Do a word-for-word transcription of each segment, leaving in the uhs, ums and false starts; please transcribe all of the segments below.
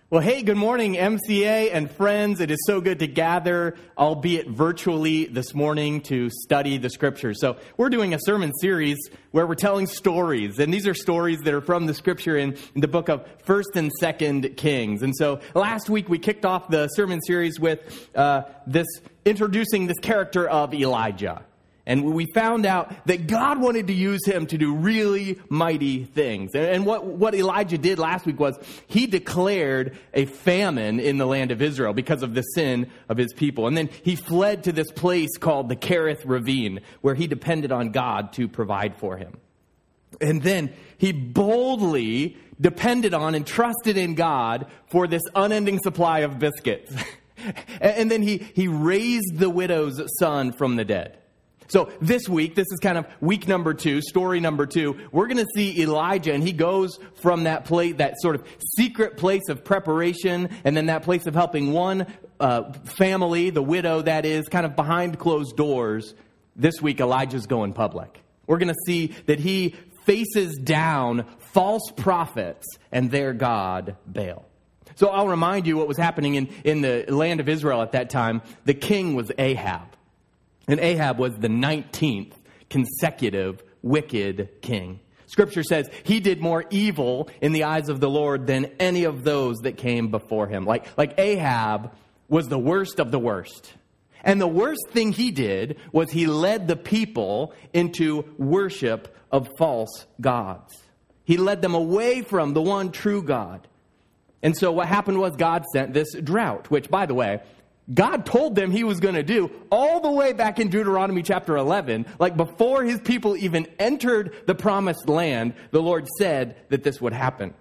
Well, hey, good morning, M C A and friends. It is so good to gather, albeit virtually, this morning to study the Scriptures. So we're doing a sermon series where we're telling stories, and these are stories that are from the Scripture in, in the book of First and Second Kings. And so last week we kicked off the sermon series with uh, this introducing this character of Elijah. And we found out that God wanted to use him to do really mighty things. And what, what Elijah did last week was he declared a famine in the land of Israel because of the sin of his people. And then he fled to this place called the Kerith Ravine, where he depended on God to provide for him. And then he boldly depended on and trusted in God for this unending supply of biscuits. And then he, he raised the widow's son from the dead. So this week, this is kind of week number two, story number two. We're going to see Elijah, and he goes from that place, that sort of secret place of preparation, and then that place of helping one uh, family, the widow that is, kind of behind closed doors. This week, Elijah's going public. We're going to see that he faces down false prophets and their god, Baal. So I'll remind you what was happening in, in the land of Israel at that time. The king was Ahab. And Ahab was the nineteenth consecutive wicked king. Scripture says he did more evil in the eyes of the Lord than any of those that came before him. Like, like Ahab was the worst of the worst. And the worst thing he did was he led the people into worship of false gods. He led them away from the one true God. And so what happened was God sent this drought, which, by the way, God told them he was going to do all the way back in Deuteronomy chapter eleven. Like before his people even entered the promised land, the Lord said that this would happen.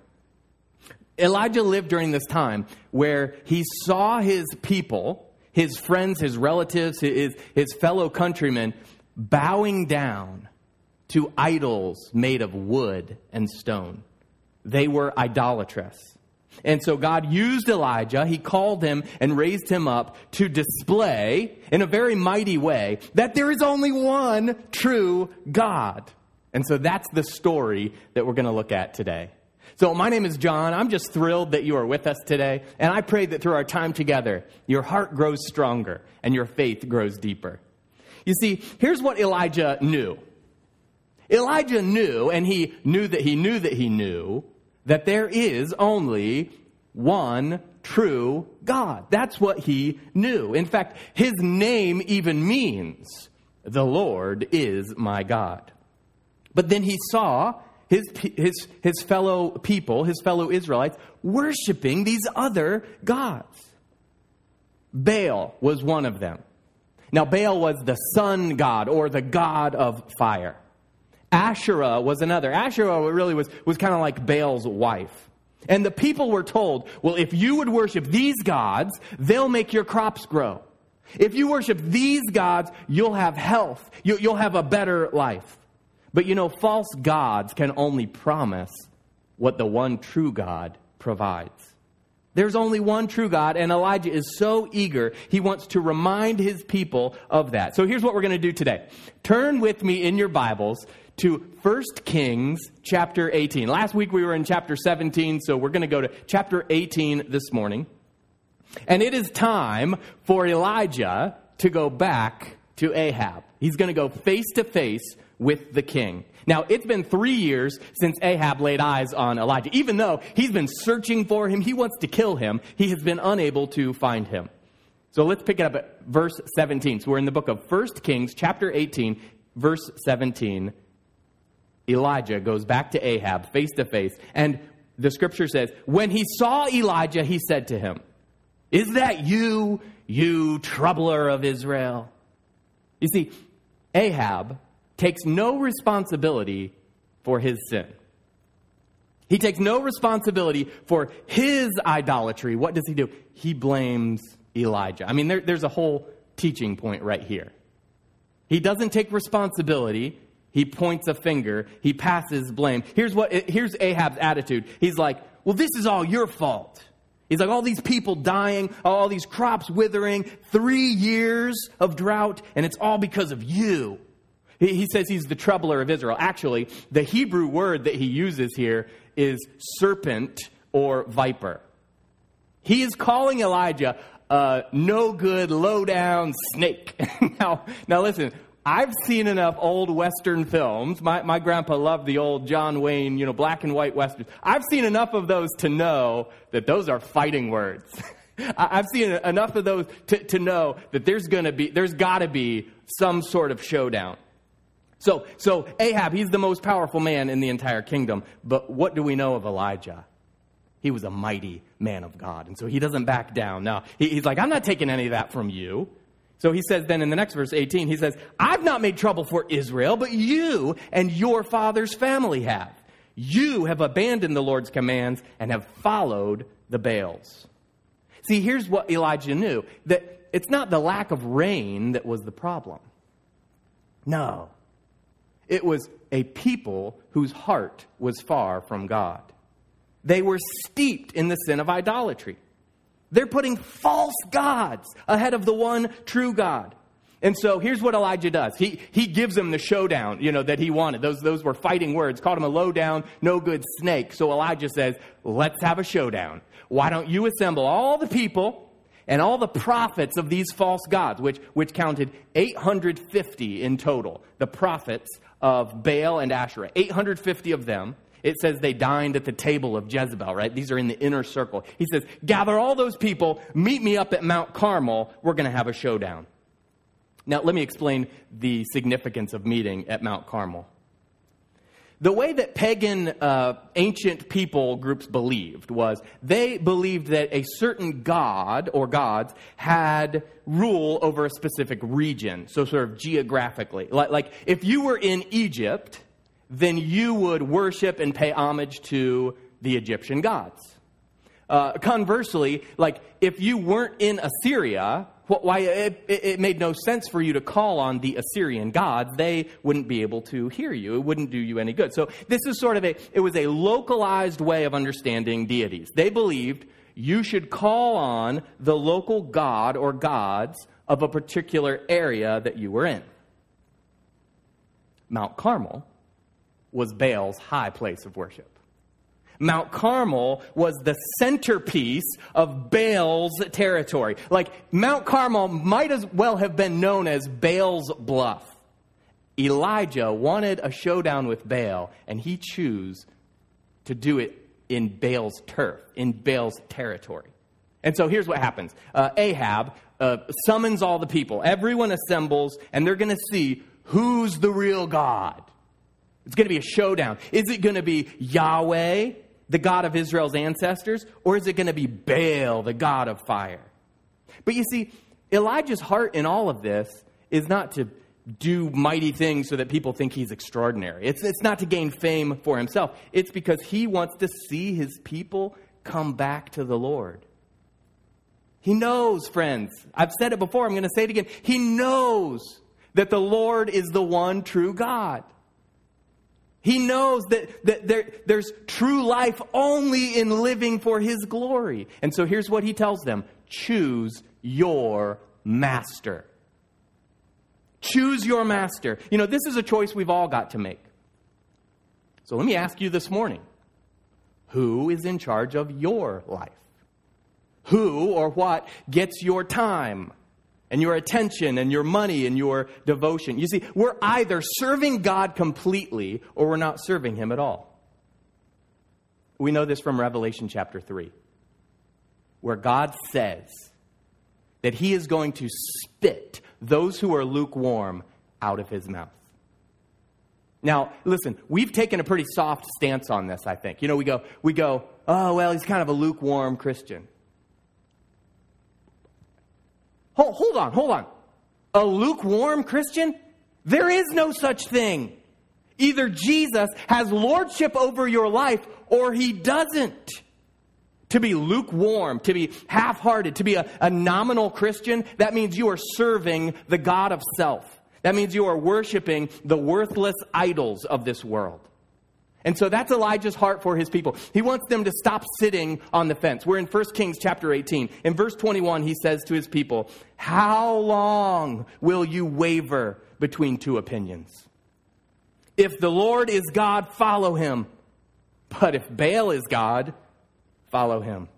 Elijah lived during this time where he saw his people, his friends, his relatives, his, his fellow countrymen bowing down to idols made of wood and stone. They were idolatrous. And so God used Elijah, he called him and raised him up to display in a very mighty way that there is only one true God. And so that's the story that we're going to look at today. So my name is John. I'm just thrilled that you are with us today. And I pray that through our time together, your heart grows stronger and your faith grows deeper. You see, here's what Elijah knew. Elijah knew, and he knew that he knew that he knew, that there is only one true God. That's what he knew. In fact, his name even means, the Lord is my God. But then he saw his, his, his fellow people, his fellow Israelites, worshiping these other gods. Baal was one of them. Now, Baal was the sun god, or the god of fire. Asherah was another. Asherah really was, was kind of like Baal's wife. And the people were told, well, if you would worship these gods, they'll make your crops grow. If you worship these gods, you'll have health. You, you'll have a better life. But you know, false gods can only promise what the one true God provides. There's only one true God, and Elijah is so eager, he wants to remind his people of that. So here's what we're going to do today. Turn with me in your Bibles to First Kings chapter eighteen. Last week we were in chapter seventeen, so we're going to go to chapter eighteen this morning. And it is time for Elijah to go back to Ahab. He's going to go face to face with the king. Now, it's been three years since Ahab laid eyes on Elijah. Even though he's been searching for him, he wants to kill him, he has been unable to find him. So let's pick it up at verse seventeen. So we're in the book of First Kings chapter eighteen, verse seventeen. Elijah goes back to Ahab face to face. And the scripture says, when he saw Elijah, he said to him, is that you, you troubler of Israel? You see, Ahab takes no responsibility for his sin. He takes no responsibility for his idolatry. What does he do? He blames Elijah. I mean, there, there's a whole teaching point right here. He doesn't take responsibility. He points a finger. He passes blame. Here's what. Here's Ahab's attitude. He's like, well, this is all your fault. He's like, all these people dying, all these crops withering, three years of drought, and it's all because of you. He, he says he's the troubler of Israel. Actually, the Hebrew word that he uses here is serpent or viper. He is calling Elijah a no good, low down snake. now, now listen, I've seen enough old Western films. My, my grandpa loved the old John Wayne, you know, black and white Westerns. I've seen enough of those to know that those are fighting words. I've seen enough of those to, to know that there's going to be, there's got to be some sort of showdown. So, so Ahab, he's the most powerful man in the entire kingdom. But what do we know of Elijah? He was a mighty man of God. And so he doesn't back down. Now, he, he's like, I'm not taking any of that from you. So he says then in the next verse, eighteen, he says, I've not made trouble for Israel, but you and your father's family have. You have abandoned the Lord's commands and have followed the Baals. See, here's what Elijah knew, that it's not the lack of rain that was the problem. No. It was a people whose heart was far from God. They were steeped in the sin of idolatry. They're putting false gods ahead of the one true God. And so here's what Elijah does. He he gives them the showdown, you know, that he wanted. Those those were fighting words. Called him a low down, no good snake. So Elijah says, let's have a showdown. Why don't you assemble all the people and all the prophets of these false gods, which which counted eight hundred fifty in total. The prophets of Baal and Asherah, eight hundred fifty of them. It says they dined at the table of Jezebel, right? These are in the inner circle. He says, gather all those people, meet me up at Mount Carmel. We're going to have a showdown. Now, let me explain the significance of meeting at Mount Carmel. The way that pagan uh, ancient people groups believed was they believed that a certain god or gods had rule over a specific region, so sort of geographically. Like, like if you were in Egypt, then you would worship and pay homage to the Egyptian gods. Uh, conversely, like if you weren't in Assyria, why it, it made no sense for you to call on the Assyrian gods. They wouldn't be able to hear you. It wouldn't do you any good. So this is sort of a, it was a localized way of understanding deities. They believed you should call on the local god or gods of a particular area that you were in. Mount Carmel was Baal's high place of worship. Mount Carmel was the centerpiece of Baal's territory. Like, Mount Carmel might as well have been known as Baal's Bluff. Elijah wanted a showdown with Baal, and he chose to do it in Baal's turf, in Baal's territory. And so here's what happens. Uh, Ahab uh, summons all the people. Everyone assembles, and they're going to see who's the real God. It's going to be a showdown. Is it going to be Yahweh, the God of Israel's ancestors, or is it going to be Baal, the God of fire? But you see, Elijah's heart in all of this is not to do mighty things so that people think he's extraordinary. It's, it's not to gain fame for himself. It's because he wants to see his people come back to the Lord. He knows, friends, I've said it before, I'm going to say it again. He knows that the Lord is the one true God. He knows that, that there, there's true life only in living for His glory. And so here's what He tells them. Choose your master. Choose your master. You know, this is a choice we've all got to make. So let me ask you this morning. Who is in charge of your life? Who or what gets your time and your attention and your money and your devotion? You see, we're either serving God completely or we're not serving Him at all. We know this from Revelation chapter three, where God says that He is going to spit those who are lukewarm out of His mouth. Now, listen, we've taken a pretty soft stance on this, I think. You know, we go, we go, oh, well, he's kind of a lukewarm Christian. Hold, hold on, hold on. A lukewarm Christian? There is no such thing. Either Jesus has lordship over your life or He doesn't. To be lukewarm, to be half-hearted, to be a, a nominal Christian, that means you are serving the God of self. That means you are worshiping the worthless idols of this world. And so that's Elijah's heart for his people. He wants them to stop sitting on the fence. We're in First Kings chapter eighteen. In verse twenty-one, he says to his people, "How long will you waver between two opinions? If the Lord is God, follow Him. But if Baal is God, follow him."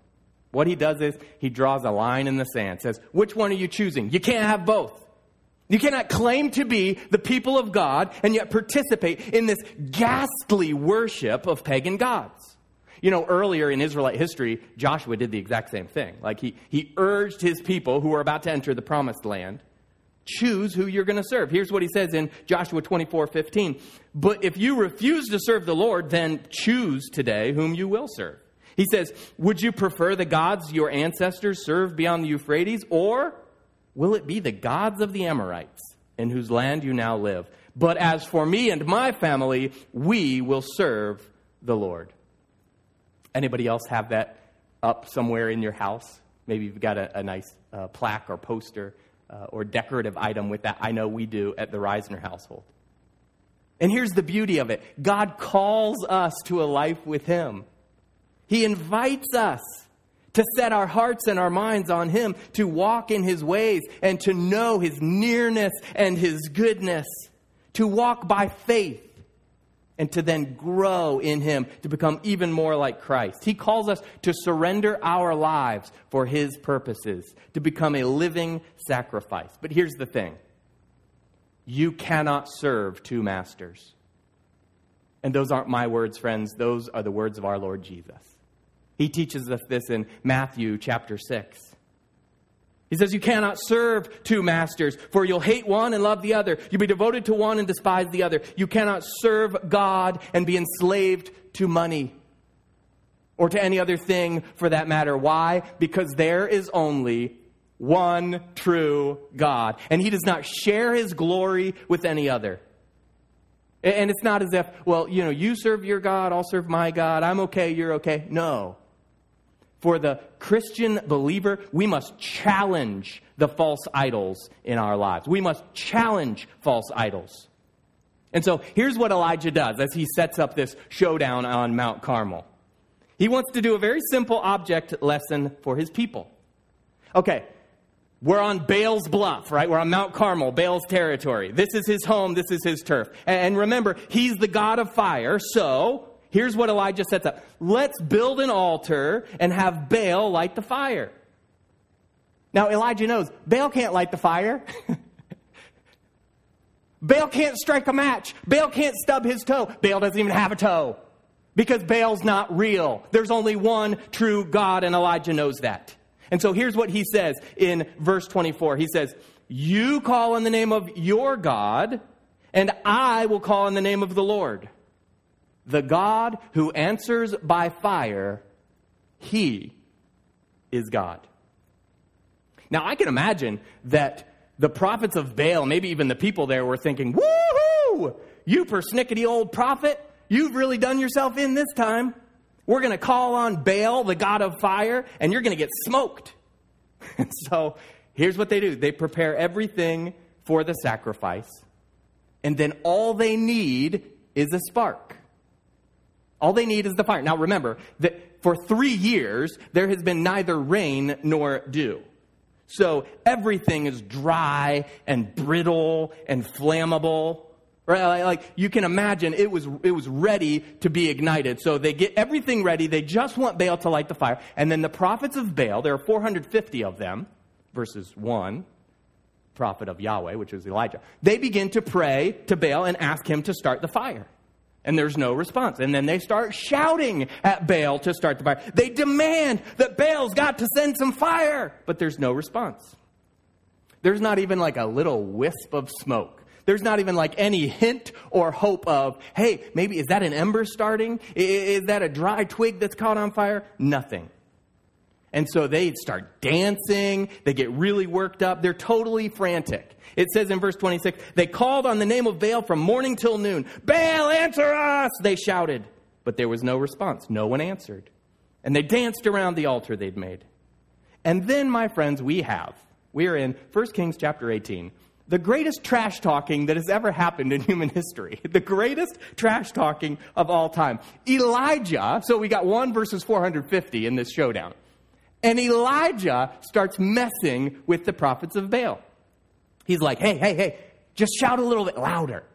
What he does is he draws a line in the sand, says, which one are you choosing? You can't have both. You cannot claim to be the people of God and yet participate in this ghastly worship of pagan gods. You know, earlier in Israelite history, Joshua did the exact same thing. Like he, he urged his people who were about to enter the promised land, choose who you're going to serve. Here's what he says in Joshua twenty-four fifteen. But if you refuse to serve the Lord, then choose today whom you will serve. He says, would you prefer the gods your ancestors served beyond the Euphrates, or will it be the gods of the Amorites in whose land you now live? But as for me and my family, we will serve the Lord. Anybody else have that up somewhere in your house? Maybe you've got a, a nice uh, plaque or poster uh, or decorative item with that. I know we do at the Reisner household. And here's the beauty of it. God calls us to a life with him. He invites us to set our hearts and our minds on him, to walk in his ways and to know his nearness and his goodness, to walk by faith and to then grow in him, to become even more like Christ. He calls us to surrender our lives for his purposes, to become a living sacrifice. But here's the thing. You cannot serve two masters. And those aren't my words, friends. Those are the words of our Lord Jesus. He teaches us this in Matthew chapter six. He says, you cannot serve two masters, for you'll hate one and love the other. You'll be devoted to one and despise the other. You cannot serve God and be enslaved to money or to any other thing for that matter. Why? Because there is only one true God, and he does not share his glory with any other. And it's not as if, well, you know, you serve your God, I'll serve my God. I'm okay, you're okay. No. For the Christian believer, we must challenge the false idols in our lives. We must challenge false idols. And so here's what Elijah does as he sets up this showdown on Mount Carmel. He wants to do a very simple object lesson for his people. Okay, we're on Baal's bluff, right? We're on Mount Carmel, Baal's territory. This is his home, this is his turf. And remember, he's the God of fire, so here's what Elijah sets up. Let's build an altar and have Baal light the fire. Now, Elijah knows Baal can't light the fire. Baal can't strike a match. Baal can't stub his toe. Baal doesn't even have a toe because Baal's not real. There's only one true God, and Elijah knows that. And so here's what he says in verse twenty-four. He says, you call on the name of your God, and I will call on the name of the Lord. The God who answers by fire, he is God. Now, I can imagine that the prophets of Baal, maybe even the people there, were thinking, woo-hoo, you persnickety old prophet, you've really done yourself in this time. We're going to call on Baal, the God of fire, and you're going to get smoked. And so here's what they do. They prepare everything for the sacrifice, and then all they need is a spark. All they need is the fire. Now remember that for three years, there has been neither rain nor dew. So everything is dry and brittle and flammable. Right? Like you can imagine it was it was ready to be ignited. So they get everything ready. They just want Baal to light the fire. And then the prophets of Baal, there are four hundred fifty of them, versus one prophet of Yahweh, which is Elijah. They begin to pray to Baal and ask him to start the fire. And there's no response. And then they start shouting at Baal to start the fire. They demand that Baal's got to send some fire. But there's no response. There's not even like a little wisp of smoke. There's not even like any hint or hope of, hey, maybe is that an ember starting? Is that a dry twig that's caught on fire? Nothing. And so they start dancing. They get really worked up. They're totally frantic. It says in verse twenty-six, they called on the name of Baal from morning till noon. Baal, answer us! They shouted. But there was no response. No one answered. And they danced around the altar they'd made. And then, my friends, we have, we are in First Kings chapter eighteen, the greatest trash talking that has ever happened in human history. The greatest trash talking of all time. Elijah, so we got one versus four hundred fifty in this showdown. And Elijah starts messing with the prophets of Baal. He's like, hey, hey, hey, just shout a little bit louder.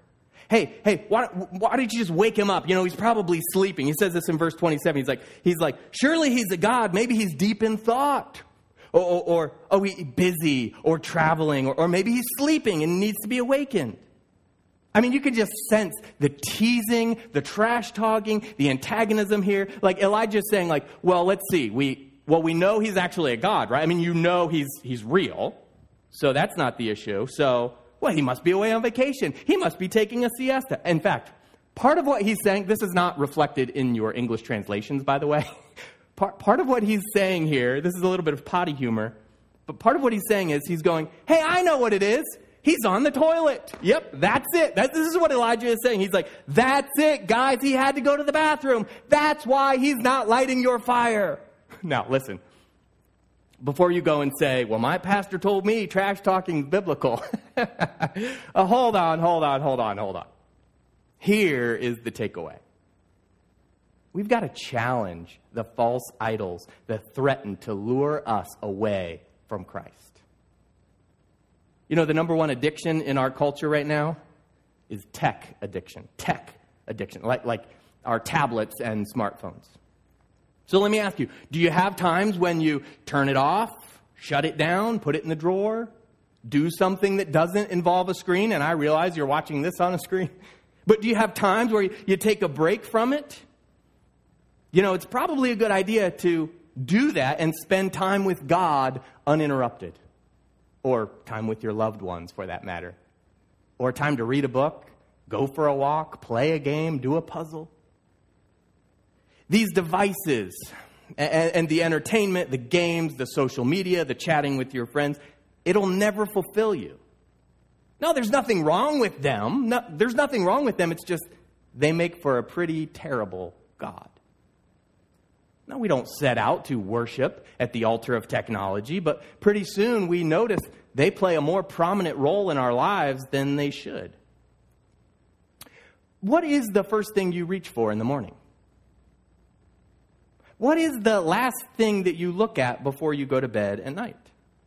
Hey, hey, why, why did you just wake him up? You know, he's probably sleeping. He says this in verse twenty-seven. He's like, he's like, surely he's a god. Maybe he's deep in thought. Or, or, or oh, he's busy or traveling. Or, or maybe he's sleeping and needs to be awakened. I mean, you can just sense the teasing, the trash talking, the antagonism here. Like Elijah's saying, like, well, let's see. We well, we know he's actually a god, right? I mean, you know he's he's real. So that's not the issue. So, well, he must be away on vacation. He must be taking a siesta. In fact, part of what he's saying, this is not reflected in your English translations, by the way. part, part of what he's saying here, this is a little bit of potty humor, but part of what he's saying is he's going, hey, I know what it is. He's on the toilet. Yep, that's it. That, this is what Elijah is saying. He's like, that's it, guys. He had to go to the bathroom. That's why he's not lighting your fire. Now, listen. Before you go and say, well, my pastor told me trash talking is biblical. uh, hold on, hold on, hold on, hold on. Here is the takeaway. We've got to challenge the false idols that threaten to lure us away from Christ. You know, the number one addiction in our culture right now is tech addiction. Tech addiction, like, like our tablets and smartphones. So let me ask you, do you have times when you turn it off, shut it down, put it in the drawer, do something that doesn't involve a screen? And I realize you're watching this on a screen. But do you have times where you, you take a break from it? You know, it's probably a good idea to do that and spend time with God uninterrupted. Or time with your loved ones, for that matter. Or time to read a book, go for a walk, play a game, do a puzzle. These devices and, and the entertainment, the games, the social media, the chatting with your friends, it'll never fulfill you. No, there's nothing wrong with them. No, there's nothing wrong with them. It's just they make for a pretty terrible God. No, we don't set out to worship at the altar of technology, but pretty soon we notice they play a more prominent role in our lives than they should. What is the first thing you reach for in the morning? What is the last thing that you look at before you go to bed at night?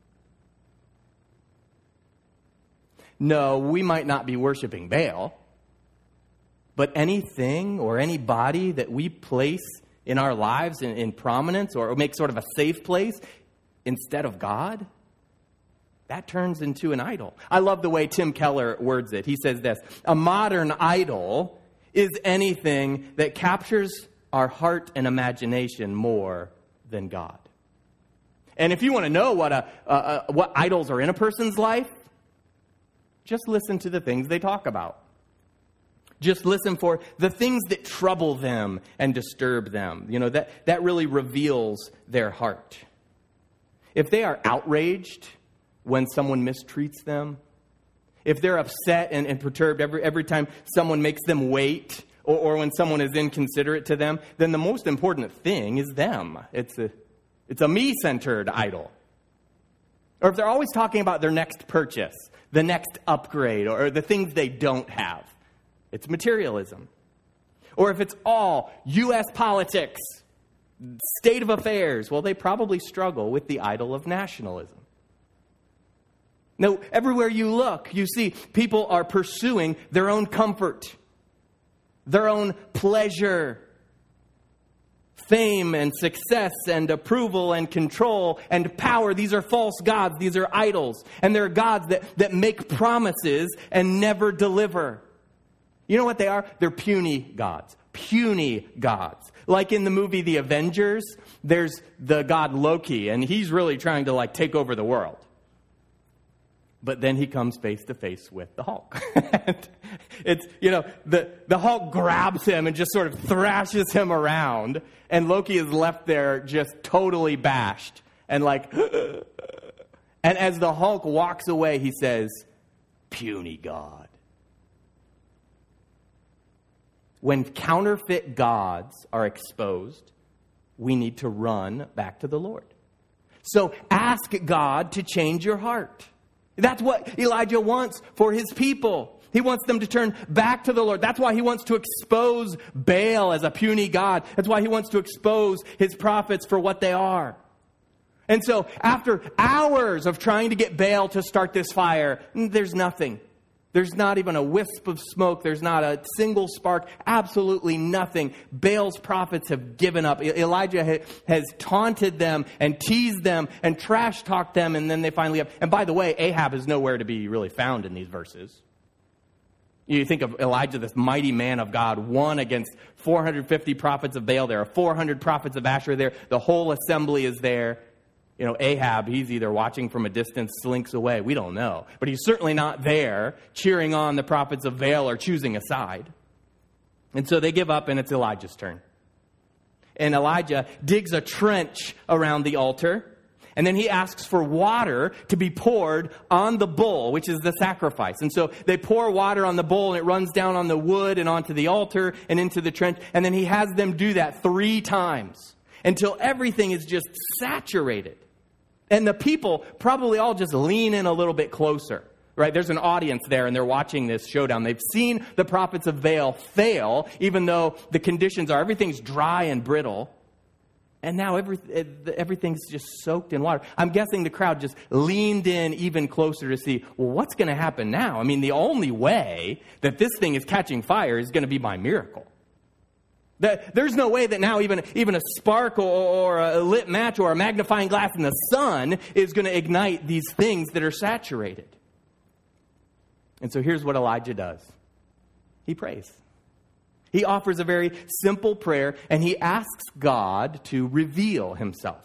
No, we might not be worshiping Baal, but anything or anybody that we place in our lives in, in prominence or make sort of a safe place instead of God, that turns into an idol. I love the way Tim Keller words it. He says this, a modern idol is anything that captures our heart and imagination more than God. And if you want to know what a, a, a what idols are in a person's life, just listen to the things they talk about. Just listen for the things that trouble them and disturb them. You know, that, that really reveals their heart. If they are outraged when someone mistreats them, if they're upset and, and perturbed every, every time someone makes them wait, or, or when someone is inconsiderate to them, then the most important thing is them. It's a, it's a me-centered idol. Or if they're always talking about their next purchase, the next upgrade, or, or the things they don't have, it's materialism. Or if it's all U S politics, state of affairs, well, they probably struggle with the idol of nationalism. Now, everywhere you look, you see people are pursuing their own comfort, their own pleasure, fame and success and approval and control and power. These are false gods. These are idols. And they're gods that, that make promises and never deliver. You know what they are? They're puny gods. Puny gods. Like in the movie The Avengers, there's the god Loki, and he's really trying to like take over the world. But then he comes face to face with the Hulk. It's, you know, the, the Hulk grabs him and just sort of thrashes him around, and Loki is left there just totally bashed and like, and as the Hulk walks away, he says, puny god. When counterfeit gods are exposed, we need to run back to the Lord. So ask God to change your heart. That's what Elijah wants for his people. He wants them to turn back to the Lord. That's why he wants to expose Baal as a puny god. That's why he wants to expose his prophets for what they are. And so after hours of trying to get Baal to start this fire, there's nothing. There's not even a wisp of smoke. There's not a single spark. Absolutely nothing. Baal's prophets have given up. Elijah ha- has taunted them and teased them and trash talked them, and then they finally have. And by the way, Ahab is nowhere to be really found in these verses. You think of Elijah, this mighty man of God, one against four hundred fifty prophets of Baal. There are four hundred prophets of Asherah there. The whole assembly is there. You know, Ahab, he's either watching from a distance, slinks away. We don't know. But he's certainly not there cheering on the prophets of Baal or choosing a side. And so they give up, and it's Elijah's turn. And Elijah digs a trench around the altar. And then he asks for water to be poured on the bull, which is the sacrifice. And so they pour water on the bull, and it runs down on the wood and onto the altar and into the trench. And then he has them do that three times until everything is just saturated. And the people probably all just lean in a little bit closer, right? There's an audience there, and they're watching this showdown. They've seen the prophets of Baal fail, even though the conditions are, everything's dry and brittle. And now every, everything's just soaked in water. I'm guessing the crowd just leaned in even closer to see, well, what's going to happen now? I mean, the only way that this thing is catching fire is going to be by miracle. There's no way that now even, even a spark or, or a lit match or a magnifying glass in the sun is going to ignite these things that are saturated. And so here's what Elijah does. He prays. He offers a very simple prayer, and he asks God to reveal himself.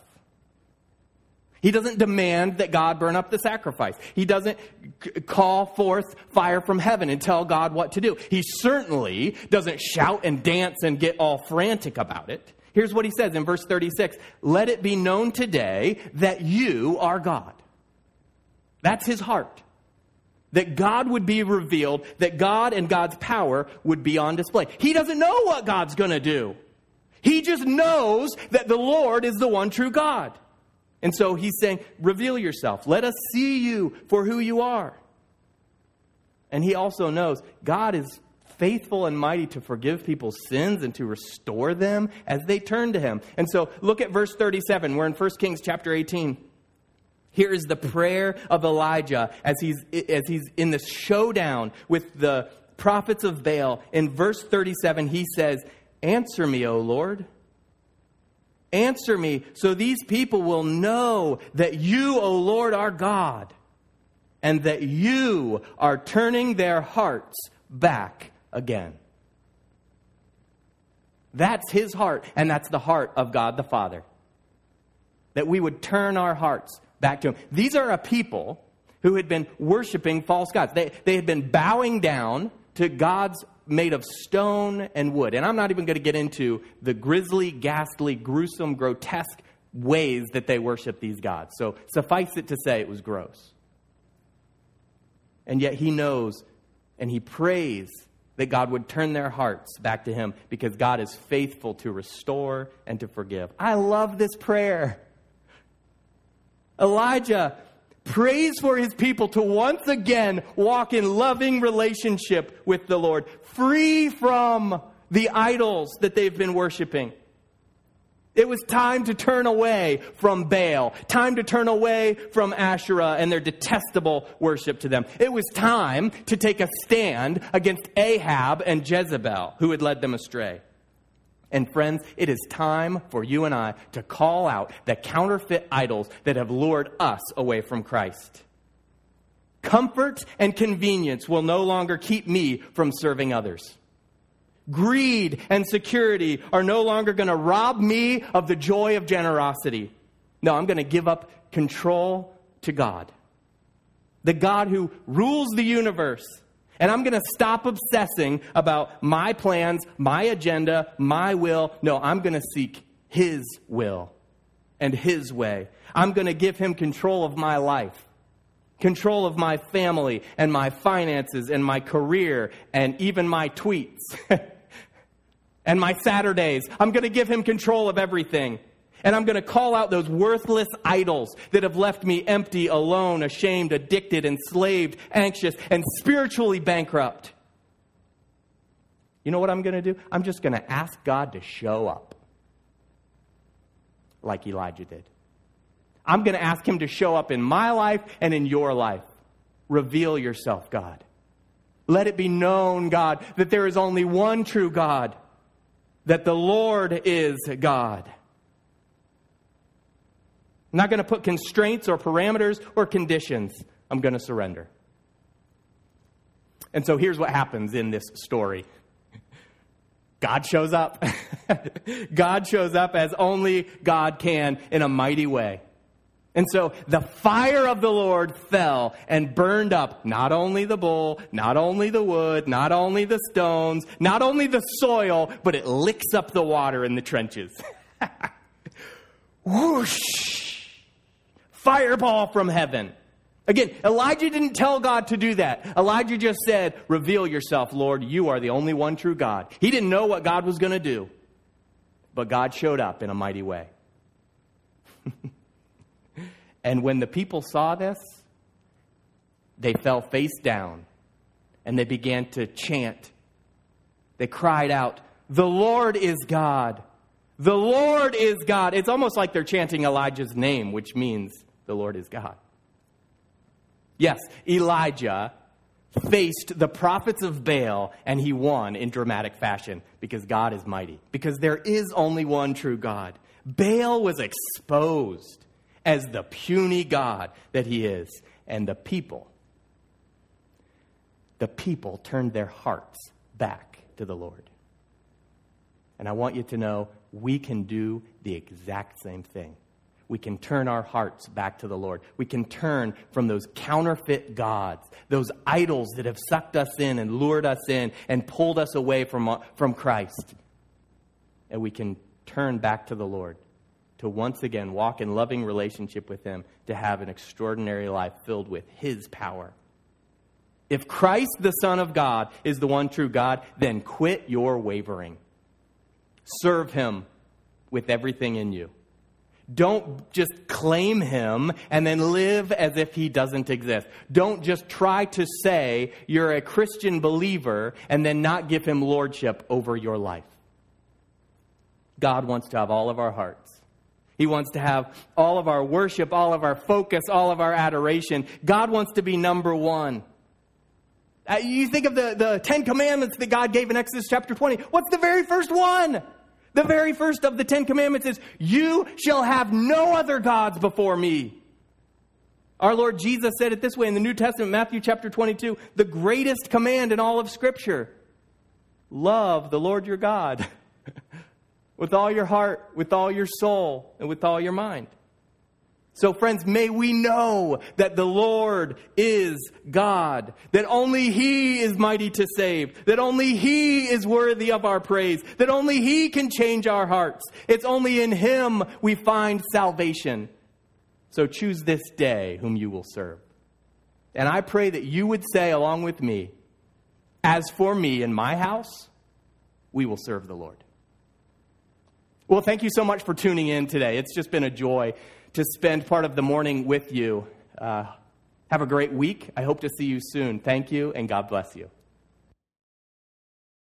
He doesn't demand that God burn up the sacrifice. He doesn't c- call forth fire from heaven and tell God what to do. He certainly doesn't shout and dance and get all frantic about it. Here's what he says in verse thirty-six. Let it be known today that you are God. That's his heart. That God would be revealed, that God and God's power would be on display. He doesn't know what God's going to do. He just knows that the Lord is the one true God. And so he's saying, reveal yourself. Let us see you for who you are. And he also knows God is faithful and mighty to forgive people's sins and to restore them as they turn to him. And so look at verse thirty-seven. We're in First Kings chapter eighteen. Here is the prayer of Elijah as he's, as he's in this showdown with the prophets of Baal. In verse thirty-seven, he says, answer me, O Lord. Answer me, so these people will know that you, O Lord, are God, and that you are turning their hearts back again. That's his heart, and that's the heart of God the Father. That we would turn our hearts back to him. These are a people who had been worshiping false gods. They, they had been bowing down to gods made of stone and wood. And I'm not even going to get into the grisly, ghastly, gruesome, grotesque ways that they worship these gods. So suffice it to say it was gross. And yet he knows and he prays that God would turn their hearts back to him because God is faithful to restore and to forgive. I love this prayer. Elijah prays for his people to once again walk in loving relationship with the Lord, free from the idols that they've been worshiping. It was time to turn away from Baal, time to turn away from Asherah and their detestable worship to them. It was time to take a stand against Ahab and Jezebel, who had led them astray. And friends, it is time for you and I to call out the counterfeit idols that have lured us away from Christ. Comfort and convenience will no longer keep me from serving others. Greed and security are no longer going to rob me of the joy of generosity. No, I'm going to give up control to God. The God who rules the universe. And I'm going to stop obsessing about my plans, my agenda, my will. No, I'm going to seek his will and his way. I'm going to give him control of my life, control of my family and my finances and my career and even my tweets and my Saturdays. I'm going to give him control of everything. And I'm going to call out those worthless idols that have left me empty, alone, ashamed, addicted, enslaved, anxious, and spiritually bankrupt. You know what I'm going to do? I'm just going to ask God to show up like Elijah did. I'm going to ask him to show up in my life and in your life. Reveal yourself, God. Let it be known, God, that there is only one true God, that the Lord is God. I'm not going to put constraints or parameters or conditions. I'm going to surrender. And so here's what happens in this story. God shows up. God shows up as only God can in a mighty way. And so the fire of the Lord fell and burned up not only the bull, not only the wood, not only the stones, not only the soil, but it licks up the water in the trenches. Whoosh! Fireball from heaven. Again, Elijah didn't tell God to do that. Elijah just said, reveal yourself, Lord. You are the only one true God. He didn't know what God was going to do. But God showed up in a mighty way. And when the people saw this, they fell face down and they began to chant. They cried out, the Lord is God. The Lord is God. It's almost like they're chanting Elijah's name, which means the Lord is God. Yes, Elijah faced the prophets of Baal and he won in dramatic fashion because God is mighty. Because there is only one true God. Baal was exposed as the puny God that he is. And the people, the people turned their hearts back to the Lord. And I want you to know we can do the exact same thing. We can turn our hearts back to the Lord. We can turn from those counterfeit gods, those idols that have sucked us in and lured us in and pulled us away from, from Christ. And we can turn back to the Lord to once again walk in loving relationship with Him, to have an extraordinary life filled with His power. If Christ, the Son of God, is the one true God, then quit your wavering. Serve Him with everything in you. Don't just claim Him and then live as if He doesn't exist. Don't just try to say you're a Christian believer and then not give Him lordship over your life. God wants to have all of our hearts. He wants to have all of our worship, all of our focus, all of our adoration. God wants to be number one. Uh, you think of the, the Ten Commandments that God gave in Exodus chapter twenty. What's the very first one? The very first of the Ten Commandments is, you shall have no other gods before me. Our Lord Jesus said it this way in the New Testament, Matthew chapter twenty-two, the greatest command in all of Scripture. Love the Lord your God with all your heart, with all your soul, and with all your mind. So friends, may we know that the Lord is God, that only He is mighty to save, that only He is worthy of our praise, that only He can change our hearts. It's only in Him we find salvation. So choose this day whom you will serve. And I pray that you would say along with me, as for me and my house, we will serve the Lord. Well, thank you so much for tuning in today. It's just been a joy to spend part of the morning with you. Uh, have a great week. I hope to see you soon. Thank you, and God bless you.